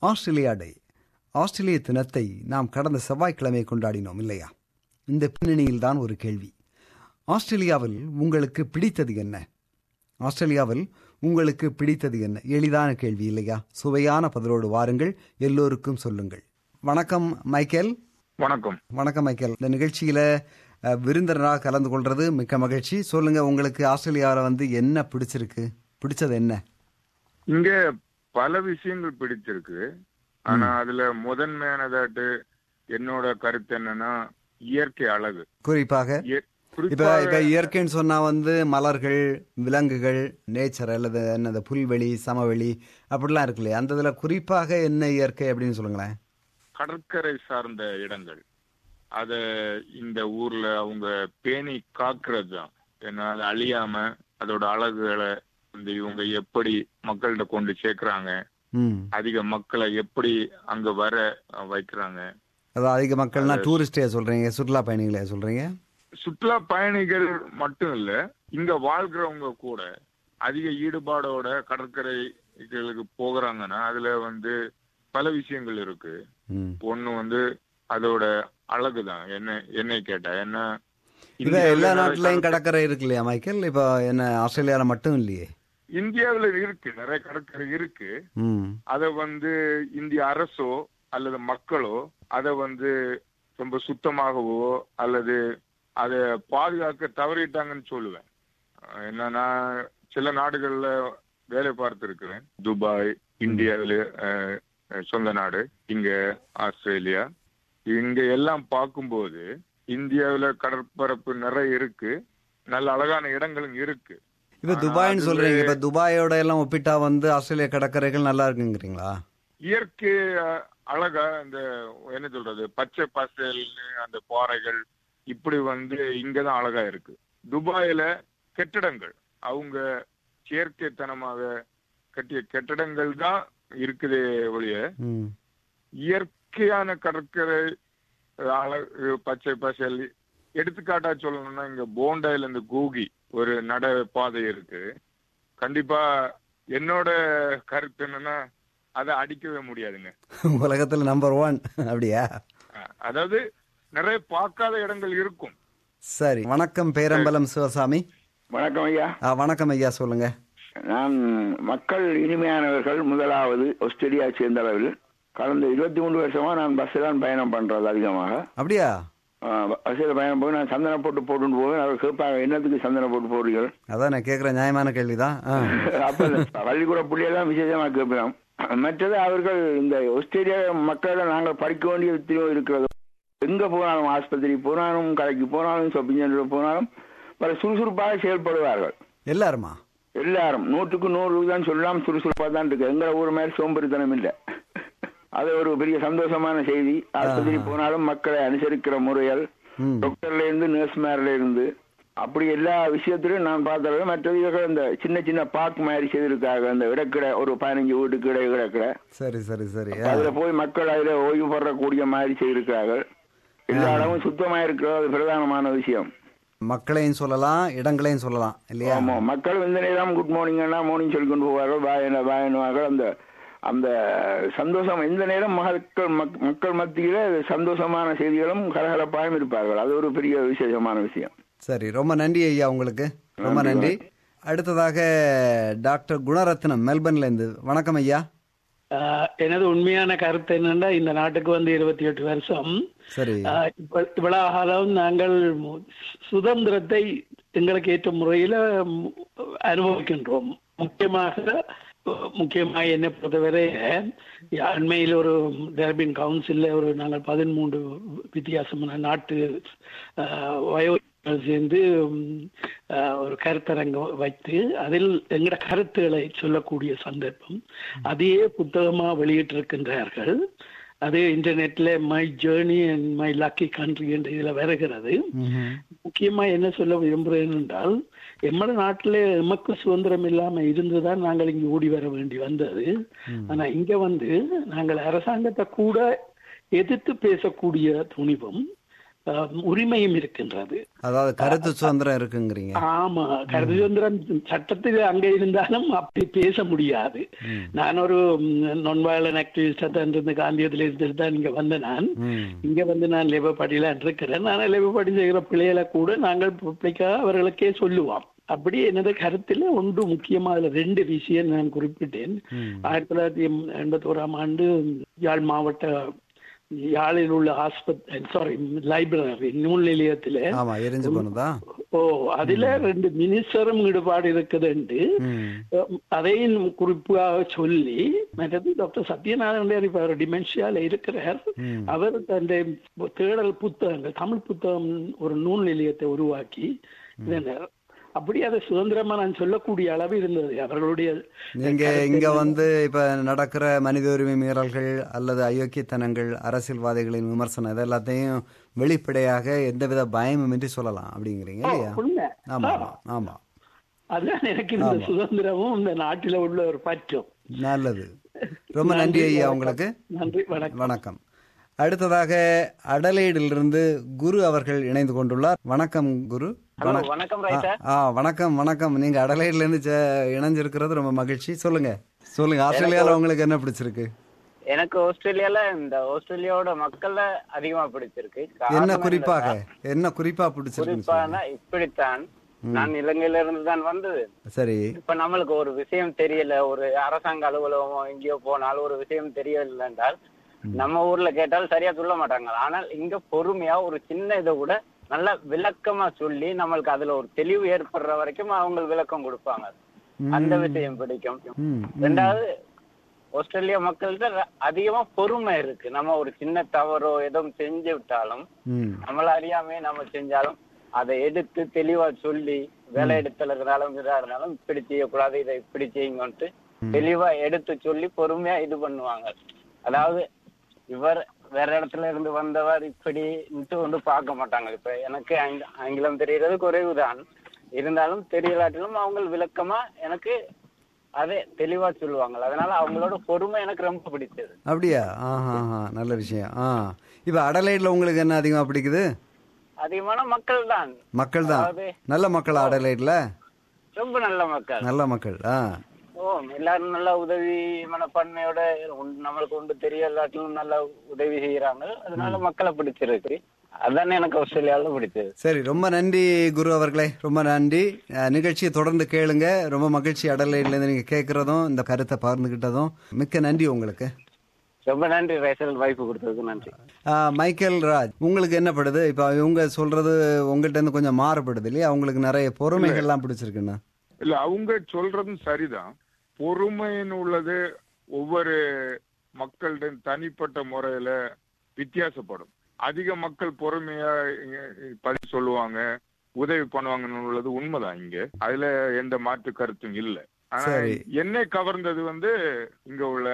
Australia டே, ஆஸ்திரேலிய தினத்தை நாம் கடந்த செவ்வாய்க்கிழமை கொண்டாடினோம் இல்லையா? இந்த பின்னணியில்தான் ஒரு கேள்வி. ஆஸ்திரேலியாவில் உங்களுக்கு பிடித்தது என்ன? ஆஸ்திரேலியாவில் உங்களுக்கு பிடித்தது என்ன? எளிதான கேள்வி இல்லையா? சுவையான பதிலோடு வாருங்கள், எல்லோருக்கும் சொல்லுங்கள். வணக்கம் மைக்கேல். வணக்கம். வணக்கம் மைக்கேல். இந்த நிகழ்ச்சியில விருந்தினராக கலந்து கொள்றது மிக்க மகிழ்ச்சி. சொல்லுங்க, உங்களுக்கு ஆஸ்திரேலியாவில் என்ன பிடிச்சிருக்கு? பிடிச்சது என்ன? இங்க பல விஷயங்கள் பிடிச்சிருக்கு. ஆனா அதுல முதன்மையானதாட்டு என்னோட கருத்து என்னன்னா இயற்கை அழகு. குறிப்பாக இப்ப இயற்கைன்னு சொன்னா மலர்கள், விலங்குகள், நேச்சர் அல்லது என்ன புல்வெளி, சமவெளி அப்படிலாம் இருக்கு இல்லையா? அந்த இதுல குறிப்பாக என்ன இயற்கை அப்படின்னு சொல்லுங்களேன். கடற்கரை சார்ந்த இடங்கள், அத இந்த ஊர்ல அவங்க பேணி காக்குறது தான். ஏன்னா அது அழியாம அதோட அழகுகளை இவங்க எப்படி மக்கள்கிட்ட கொண்டு சேர்க்கிறாங்க, அதிக மக்களை எப்படி அங்க வர வைக்கிறாங்க. அதாவது அதிக மக்கள்னா டூரிஸ்டே சொல்றீங்க, சுற்றுலா பயணிகளே சொல்றீங்க? சுற்றுலா பயணிகள் மட்டும் இல்ல, இங்க வாழ்கிறவங்க கூட அதிக ஈடுபாடோட கடற்கரைகளுக்கு போகிறாங்கன்னா அதுல பல விஷயங்கள் இருக்கு. ஒண்ணு அதோட அழகுதான். என்னை கேட்டா என்ன, எல்லா நாட்டிலையும் கடற்கரை இருக்கு இல்லையா மைக்கேல்? இப்ப என்ன ஆஸ்திரேலியால மட்டும் இல்லையே, இந்தியாவில இருக்கு, நிறைய கடற்கரை இருக்கு. அத இந்திய அரசோ அல்லது மக்களோ அத ரொம்ப சுத்தமாகவோ அல்லது அத பாதுகாக்க தவறிட்டாங்கன்னு சொல்லுவேன். என்னன்னா சில நாடுகள்ல வேலை பார்த்து இருக்கிறேன். துபாய், இந்தியாவில சொந்த நாடு, இங்க ஆஸ்திரேலியா, இங்க எல்லாம் பார்க்கும்போது இந்தியாவில கடற்பரப்பு நிறைய இருக்கு, நல்ல அழகான இடங்களும் இருக்கு. இப்ப துபாய்னு சொல்றீங்க, இப்ப துபாயோட எல்லாம் ஒப்பிட்டா ஆஸ்திரேலியா கடற்கரைகள் நல்லா இருக்குங்கிறீங்களா? இயற்கை அழகா இந்த என்ன சொல்றது, பச்சை பசேல், அந்த பாறைகள் இப்படி இங்கதான் அழகா இருக்கு. துபாயில கெட்டிடங்கள், அவங்க செயற்கைத்தனமாக கட்டிய கெட்டிடங்கள் தான் இருக்குதே ஒழிய இயற்கையான கடற்கரை அழகு பச்சை பசேல். எடுத்துக்காட்டா சொல்லணும்னா இங்க போண்டாயில இந்த கூகி ஒரு நட பாதை இருக்கு. கண்டிப்பா என்னோட கருத்து என்னன்னா அதை அடிக்கவே முடியாதுங்க. உலகத்துல நம்பர் 1 அப்படியா? அதாவது நிறைய பார்க்காத இடங்கள் இருக்கும். சரி, வணக்கம் பேரம்பலம் சிவசாமி. வணக்கம் ஐயா. வணக்கம் ஐயா, சொல்லுங்க. நான் மக்கள் இனிமையானவர்கள். முதலாவது ஆஸ்திரேலியா சேர்ந்த அளவில் கடந்த 23 வருஷமா நான் பஸ்ல தான் பயணம் பண்றது அதிகமாக. அப்படியா? பஸ்ல பயணம் போய் நான் சந்தனம் போட்டு போவேன். அவர் கேட்பாங்க, என்னத்துக்கு சந்தனம் போட்டு போடுறீர்கள்? அதான் நான் கேட்கிறேன், நியாயமான கேள்விதான். அப்ப பள்ளிக்கூட பிள்ளையெல்லாம் விசேஷமா கேட்போம். மற்றது அவர்கள் இந்த ஆஸ்திரேலியா மக்களை நாங்கள் படிக்க வேண்டிய இருக்கிறது. எங்க போனாலும், ஆஸ்பத்திரி போனாலும், கடைக்கு போனாலும், ஷாப்பிங் சென்டர் போனாலும் பல சுறுசுறுப்பாக செயல்படுவார்கள். எல்லாருமா? எல்லாரும் 100க்கு 100 தான் சொல்லலாம், சுறுசுறுப்பா தான் இருக்கு. எங்க ஊர் மாதிரி சோம்பேறித்தனம் இல்லை. அது ஒரு பெரிய சந்தோஷமான செய்தி. ஆஸ்பத்திரி போனாலும் மக்களை அனுசரிக்கிற முறைகள், டாக்டர்ல இருந்து நர்ஸ்மார்ல இருந்து அப்படி எல்லா விஷயத்திலும் நான் பார்த்தது. மற்றது இந்த சின்ன சின்ன பார்க் மாதிரி செய்திருக்காங்க. அந்த இடக்கிட ஒரு 15 வீட்டுக்கு இடக்கிட. சரி சரி சரி. அதுல போய் மக்கள் அதுல ஓய்வு பெறக்கூடிய மாதிரி செய்திருக்காங்க. எல்லா இடமும் சுத்தமா இருக்கிறது, அது பிரதானமான விஷயம். மக்களையும் சொல்லலாம், இடங்களையும் சொல்லலாம் இல்லையா? ஆமா, மக்கள் இந்த நேரம் குட் மார்னிங் மார்னிங் சொல்லி கொண்டு போவார்கள், வாயனுவார்கள். அந்த அந்த சந்தோஷம் இந்த நேரம் மக்கள் மத்தியில சந்தோஷமான செய்திகளும் கலகலப்பாயும் இருப்பார்கள். அது ஒரு பெரிய விசேஷமான விஷயம். சரி, ரொம்ப நன்றி ஐயா, உங்களுக்கு ரொம்ப நன்றி. அடுத்ததாக டாக்டர் குணரத்னம் மெல்பர்ன்ல இருந்து. வணக்கம் ஐயா. எனது உண்மையான கருத்து என்னன்னா, இந்த நாட்டுக்கு 28 வருஷம். சரி. இவ்வளவு காலம் நாங்கள் சுதந்திரத்தை எங்களுக்கு ஏற்ற முறையில அனுபவிக்கின்றோம். முக்கியமாக என்னை பொறுத்தவரை அண்மையில் ஒரு டர்பின் கவுன்சில்ல நாங்கள் 13 வித்தியாசமான நாட்டு வயோ சேர்ந்து ஒரு கருத்தரங்கம் வைத்து அதில் எங்கட கருத்துக்களை சொல்லக்கூடிய சந்தர்ப்பம். அதையே புத்தகமா வெளியிட்டிருக்கின்றார்கள். அது இன்டர்நெட்ல my journey and my lucky country என்ற இதுல வருகிறது. முக்கியமா என்ன சொல்ல விரும்புகிறேன் என்றால், எம்மட நாட்டில எமக்கு சுதந்திரம் இல்லாம இருந்துதான் நாங்கள் இங்க ஓடி வர வேண்டி வந்தது. ஆனா இங்க நாங்கள் அரசாங்கத்தை கூட எதிர்த்து பேசக்கூடிய துணிவும், உரிமையும் இருக்கின்றது. அதாவது கருத்து சுதந்திரம் இருக்குங்கிறீங்க. ஆமா, கருத்து சுதந்திரம் சட்டத்தில் அங்கே இருந்தாலும் அப்படி பேச முடியாது. நான் ஒரு நான் வயலன்ட் ஆக்டிவிஸ்டா தான் இருந்து காந்தியத்தில் இருந்துட்டு தான் இங்க வந்த நான் இங்க வந்து நான் லேபர் பார்ட்டியில இருக்கிறேன். நான் லேபர் பார்ட்டி செய்கிற பிள்ளைகளை கூட நாங்கள் பப்ளிக்கா அவர்களுக்கே சொல்லுவோம். அப்படி எனது கருத்துல ஒன்று முக்கியமா அதுல 2 விஷயம் நான் குறிப்பிட்டேன். 1981ஆம் ஆண்டு யாழ் மாவட்ட யாழில் உள்ள லைப்ரரி நூல் நிலையத்துல அதுல 2 மினிஸ்டரும் ஈடுபாடு இருக்குதுண்டு அதையும் குறிப்பாக சொல்லி, மற்றது டாக்டர் சத்யநாராயணன் இப்ப டிமென்ஷியால இருக்கிறார். அவர் தன்னுடைய தேடல் புத்தகங்கள் தமிழ் புத்தகம் ஒரு நூல் நிலையத்தை உருவாக்கி அப்படி அதை சுதந்திரமா நான் சொல்லக்கூடிய அளவு இருந்தது அவர்களுடைய. நீங்க இங்க வந்து இப்ப நடக்கிற மனித உரிமை மீறல்கள் அல்லது அயோக்கியத்தனங்கள், அரசியல்வாதிகளின் விமர்சனம் இது எல்லாத்தையும் வெளிப்படையாக எந்தவித பயமுமின்றி சொல்லலாம் அப்படிங்கிறீங்க இல்லையா? ஆமா ஆமா, அதுதான் எனக்கு இந்த சுதந்திரமும் இந்த நாட்டில உள்ள ஒரு பற்றும். நல்லது, ரொம்ப நன்றி ஐயா உங்களுக்கு. நன்றி, வணக்கம். அடுத்ததாக அடலைடிலிருந்து குரு அவர்கள் இணைந்து கொண்டுள்ளார். வணக்கம் குரு. வணக்கம் வணக்கம். நீங்க அடலைட்ல இருந்து இணைஞ்சிருக்கிறது ரொம்ப மகிழ்ச்சி. சொல்லுங்க. ஆஸ்திரேலியால உங்களுக்கு என்ன பிடிச்சிருக்கு? எனக்கு ஆஸ்திரேலியாவோட மக்கள் அதிகமா பிடிச்சிருக்கு. என்ன குறிப்பா பிடிச்சிருக்கு? இப்படித்தான் நான் இலங்கையில இருந்து தான் வந்தது. சரி, இப்ப நம்மளுக்கு ஒரு விஷயம் தெரியல, ஒரு அரசாங்க அலுவலகமோ எங்கேயோ போனாலும் ஒரு விஷயம் தெரியல என்றால் நம்ம ஊர்ல கேட்டாலும் சரியா சொல்ல மாட்டாங்க. ஆனால் இங்க பொறுமையா ஒரு சின்ன இதை கூட நல்லா விளக்கமா சொல்லி நம்மளுக்கு அதுல ஒரு தெளிவு ஏற்படுற வரைக்கும் அவங்க விளக்கம் கொடுப்பாங்க. அந்த விஷயம் பிடிக்கும். 2வது, ஆஸ்திரேலியா மக்கள்கிட்ட அதிகமா பொறுமை இருக்கு. நம்ம ஒரு சின்ன தவறோ எதுவும் செஞ்சு விட்டாலும் நம்மள அறியாமே நம்ம செஞ்சாலும் அதை எடுத்து தெளிவா சொல்லி, வேலை எடுத்தல இருந்தாலும் இதா இருந்தாலும் இப்படி செய்யக்கூடாது, இதை இப்படி செய்யுங்கன்ட்டு தெளிவா எடுத்து சொல்லி பொறுமையா இது பண்ணுவாங்க. அதாவது இவர் வேற இடத்துல இருந்து வந்தவர் இப்படி ஒன்று பார்க்க மாட்டாங்க. இப்ப எனக்கு ஆங்கிலம் தெரியறது குறைவுதான், இருந்தாலும் தெரியலாட்டிலும் அவங்க விளக்கமா எனக்கு அதே தெளிவா சொல்லுவாங்க. அதனால அவங்களோட பொறுமை எனக்கு ரொம்ப பிடிச்சது. அப்படியா? நல்ல விஷயம். இப்ப அடலைட்ல உங்களுக்கு என்ன அதிகமா பிடிக்குது? அதிகமான மக்கள் தான். நல்ல மக்கள் அடலைட்ல? ரொம்ப நல்ல மக்கள். எல்லாரும் நல்ல உதவி மனப்பான்மையோட நம்மளுக்கு ஒன்று தெரியலாட்டிலும் நல்ல உதவி செய்யறாங்க. அதனால மக்களை பிடிச்சிருக்கு. அதானே எனக்கு ஆஸ்திரேலியாவில் பிடிச்சது. சரி, ரொம்ப நன்றி குரு அவர்களே, ரொம்ப நன்றி. நிகழ்ச்சியை தொடர்ந்து கேளுங்க. ரொம்ப மகிழ்ச்சி அடலைட்ல இருந்து நீங்க கேட்கறதும் இந்த கருத்தை பகிர்ந்துகிட்டதும். மிக்க நன்றி உங்களுக்கு. ரொம்ப நன்றி ரேசல், வாய்ப்பு கொடுத்ததுக்கு நன்றி. மைக்கேல் ராஜ், உங்களுக்கு என்ன படுது? இப்ப இவங்க சொல்றது உங்கள்கிட்ட இருந்து கொஞ்சம் மாறுபடுது இல்லையா? அவங்களுக்கு நிறைய பொறுமைகள் எல்லாம் பிடிச்சிருக்குன்னு. இல்ல, அவங்க சொல்றதும் சரிதான். பொறுமைன்னு உள்ளது ஒவ்வொரு மக்களிடம் தனிப்பட்ட முறையில வித்தியாசப்படும். அதிக மக்கள் பொறுமையா பதில் சொல்லுவாங்க, உதவி பண்ணுவாங்கன்னு உள்ளது உண்மைதான். இங்க அதுல எந்த மாற்று கருத்தும் இல்லை. ஆனா என்னை கவர்ந்தது இங்க உள்ள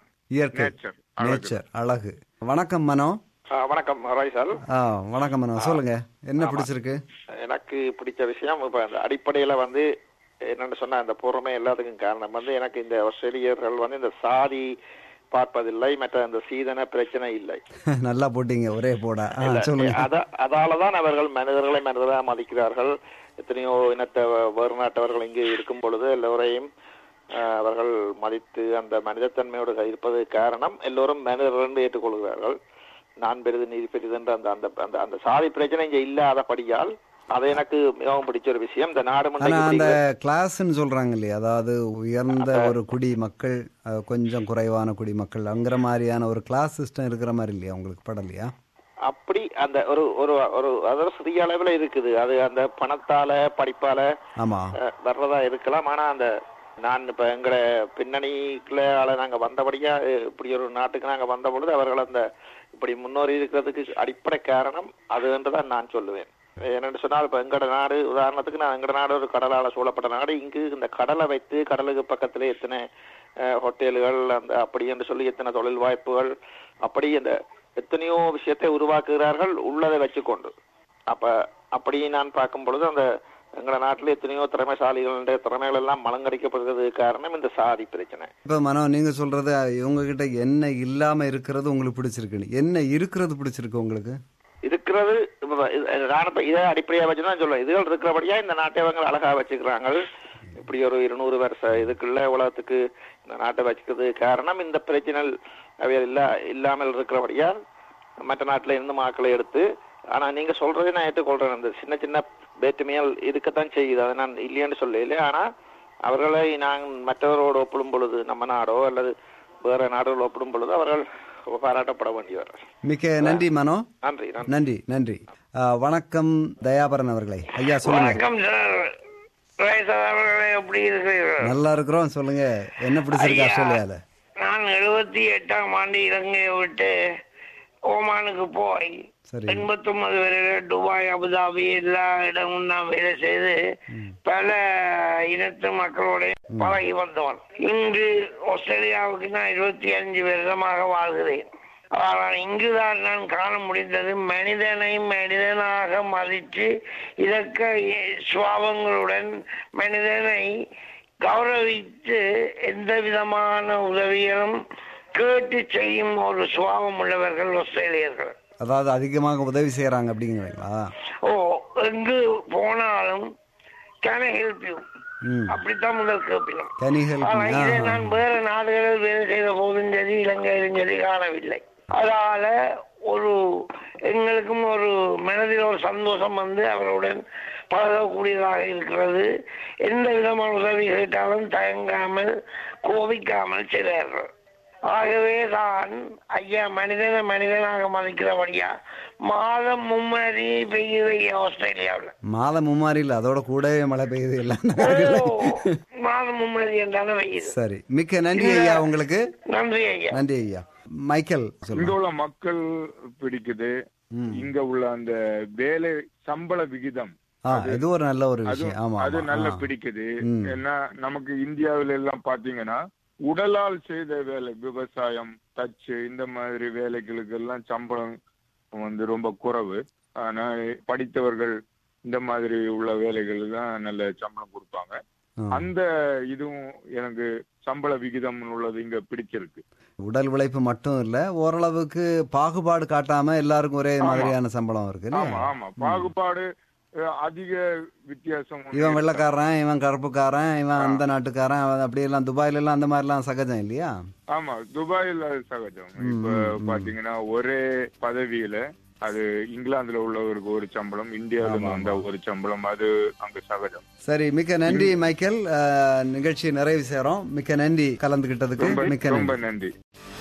நேச்சர் அழகு. வணக்கம் மனோ. வணக்கம் ராய்சால். வணக்கம் மனோ, சொல்லுங்க என்ன பிடிச்சிருக்கு? எனக்கு பிடிச்ச விஷயம் இப்ப அந்த அடிப்படையில என்னன்னு சொன்னா அந்த பொறுமை எல்லாத்துக்கும் காரணம் எனக்கு இந்த ஆஸ்திரேலியர்கள் இந்த சாதி பார்ப்பதில்லை, மற்ற அந்த சீதன பிரச்சனை இல்லை. நல்லா போட்டீங்க, ஒரே போடா. அதாலதான் அவர்கள் மனிதராக மதிக்கிறார்கள். எத்தனையோ இனத்தை வேறு நாட்டவர்கள் இங்கே இருக்கும் பொழுது எல்லோரையும் அவர்கள் மதித்து அந்த மனிதத்தன்மையோடு இருப்பது காரணம் எல்லோரும் மனிதர்கள் என்று ஏற்றுக்கொள்கிறார்கள். நான் பெரிது நீதி பெரிது என்ற அந்த அந்த சாதி பிரச்சனை இங்கே இல்லாதபடியால் அது எனக்கு மிகவும் பிடிச்ச ஒரு விஷயம். இந்த நாடு அந்த கிளாஸ்ன்னு சொல்றாங்க இல்லையா, அதாவது உயர்ந்த ஒரு குடி மக்கள், கொஞ்சம் குறைவான குடி மக்கள், அங்கிற மாதிரியான ஒரு கிளாஸ் சிஸ்டம் இருக்கிற மாதிரி இல்லையா உங்களுக்கு படலையா? அப்படி அந்த ஒரு ஒரு ஒரு அதாவது சிறிய அளவுல இருக்குது. அது அந்த பணத்தால படிப்பால வர்றதா இருக்கலாம். ஆனா அந்த நான் இப்ப எங்கட பின்னணிக்குள்ள நாங்க வந்தபடியா இப்படி ஒரு நாட்டுக்கு நாங்க வந்த பொழுது அவர்கள் அந்த இப்படி முன்னோறி இருக்கிறதுக்கு அடிப்படை காரணம் அது என்றுதான் நான் சொல்லுவேன். என்னென்னு சொன்னால் இப்ப எங்கட நாடு உதாரணத்துக்கு எங்கட நாடு ஒரு கடலால சூழப்பட்ட நாடு. இங்கு இந்த கடலை வைத்து கடலுக்கு பக்கத்துல எத்தனை ஹோட்டல்கள் அந்த அப்படி என்று சொல்லி எத்தனை தொழில் வாய்ப்புகள் அப்படி அந்த எத்தனையோ விஷயத்தை உருவாக்குகிறார்கள் உள்ளதை வச்சுக்கொண்டு. அப்படி நான் பார்க்கும் பொழுது அந்த எங்கள நாட்டில் எத்தனையோ திறமைசாலிகளுடைய திறமைகள் எல்லாம் மலங்கடிக்கப்படுறது காரணம் இந்த சாதி பிரச்சனை. இப்ப மனோ, நீங்க சொல்றது இவங்க கிட்ட என்ன இல்லாம இருக்கிறது உங்களுக்கு பிடிச்சிருக்கு, என்ன இருக்கிறது பிடிச்சிருக்கு உங்களுக்கு? இருக்கிறது இதை அடிப்படையா வச்சுதான் சொல்லுவேன். இதுகள் இருக்கிறபடியா இந்த நாட்டை அவங்க அழகா வச்சுக்கிறாங்க. இப்படி ஒரு 200 வருஷம் இதுக்குள்ள உலகத்துக்கு இந்த நாட்டை வச்சுக்கிறது காரணம் இந்த பிரச்சனை இல்லாமல் இருக்கிறபடியா மற்ற நாட்டில இருந்து மக்களை எடுத்து. ஆனா நீங்க சொல்றதை நான் ஏற்றுக்கொள்றேன். இந்த சின்ன சின்ன வேற்றுமையால் இருக்கத்தான் செய்யுது, அதை நான் இல்லையான்னு சொல்லல. ஆனா அவர்களை நாங்கள் மற்றவரோடு ஒப்பிடும் பொழுது, நம்ம நாடோ அல்லது வேற நாடுகளோடு ஒப்பிடும் பொழுது அவர்கள் பாராட்டப்பட வேண்டியவர். மிக்க நன்றி மனோ. நன்றி நன்றி நன்றி. வணக்கம் தயாபரன் அவர்களே. ஐயா சொல்லுங்க. வணக்கம் சார். எப்படி இருக்கிறீர்கள்? நல்லா இருக்கிறோம். சொல்லுங்க, என்ன பிடிச்சிருக்கு ஆஸ்திரேலியால? நான் 78ஆம் ஆண்டு இலங்கையை விட்டு ஓமானுக்கு போய் 89 வரையில துபாய், அபுதாபி எல்லா இடமும் நான் வேலை செய்து பல இனத்து மக்களோட பழகி வந்தவன். இன்று ஆஸ்திரேலியாவுக்கு நான் 25 வருடமாக வாழ்கிறேன். ஆனால் இங்குதான் நான் காண முடிந்தது மனிதனை மனிதனாக மதித்து இதற்க சுவாபங்களுடன் மனிதனை கௌரவித்து எந்த விதமான உதவிகளும் கேட்டு செய்யும் ஒரு சுபாவம் உள்ளவர்கள் ஆஸ்திரேலியர்கள். அதாவது அதிகமாக உதவி செய்யறாங்க அப்படிங்கிறீங்களா? எங்கு போனாலும் கேன் ஐ ஹெல்ப் யூ அப்படித்தான் முதல் கேட்பினோம். ஆனா இதை நான் வேற நாடுகளில் வேலை செய்த போதும் சரி இலங்கையிலும் சரி காணவில்லை. அதனால எங்களுக்கும் ஒரு மனதில் ஒரு சந்தோஷம் வந்து அவருடன் பழகக்கூடியதாக இருக்கிறது. எந்த விதமான உதவி கேட்டாலும் தயங்காமல் கோபிக்காமல் செய்தார்கள். ஆகவே தான் ஐயா மனிதனை மனிதனாக மதிக்கிறபடியா மாதம் மும்மாரி பெய்யுது ஆஸ்திரேலியாவில். மாதம் மும்மாரி இல்ல, அதோட கூடவே மழை பெய்யுது. எல்லாம் மாதம் மும்மாரி என்றாலும் பெய்யுது. சரி, மிக்க நன்றி ஐயா உங்களுக்கு. நன்றி ஐயா. நன்றி ஐயா. மைக்கேல், இங்க உள்ள மக்கள் பிடிக்குது. இங்க உள்ள அந்த வேலை சம்பள விகிதம் இது ஒரு நல்ல ஒரு விஷயம். ஆமா, அது நல்லா பிடிக்குது. ஏன்னா நமக்கு இந்தியாவில எல்லாம் பாத்தீங்கன்னா உடலால் செய்த வேலை, விவசாயம், தச்சு, இந்த மாதிரி வேலைகளுக்கு எல்லாம் சம்பளம் வந்து ரொம்ப குறைவு. ஆனா படித்தவர்கள் இந்த மாதிரி உள்ள வேலைகள் தான் நல்ல சம்பளம் கொடுப்பாங்க. அந்த இதுவும் எனக்கு சம்பள விகிதம் உள்ளது இங்க பிடிச்சிருக்கு. உடல் உழைப்பு மட்டும் இல்ல, ஓரளவுக்கு பாகுபாடு காட்டாம எல்லாருக்கும் ஒரே மாதிரியான சம்பளம் இருக்கு. ஆமா, பாகுபாடு அதிக வித்தியாசம். இவன் வெள்ளக்காரன், இவன் கருப்புக்காரன், இவன் அந்த நாட்டுக்காரன், அப்படி எல்லாம் துபாயில எல்லாம் அந்த மாதிரி எல்லாம் சகஜம் இல்லையா? ஆமா, துபாயில சகஜம். இப்ப பாத்தீங்கன்னா ஒரே பதவியில அது இங்கிலாந்துல உள்ளவருக்கு ஒரு சம்பளம், இந்தியாவில வந்த ஒரு சம்பளம், அது அங்க சகஜம். சரி, மிக்க நன்றி மைக்கேல். நிகழ்ச்சி நிறைவு செய்றோம். மிக்க நன்றி கலந்துகிட்டதுக்கு. மிக்க ரொம்ப நன்றி.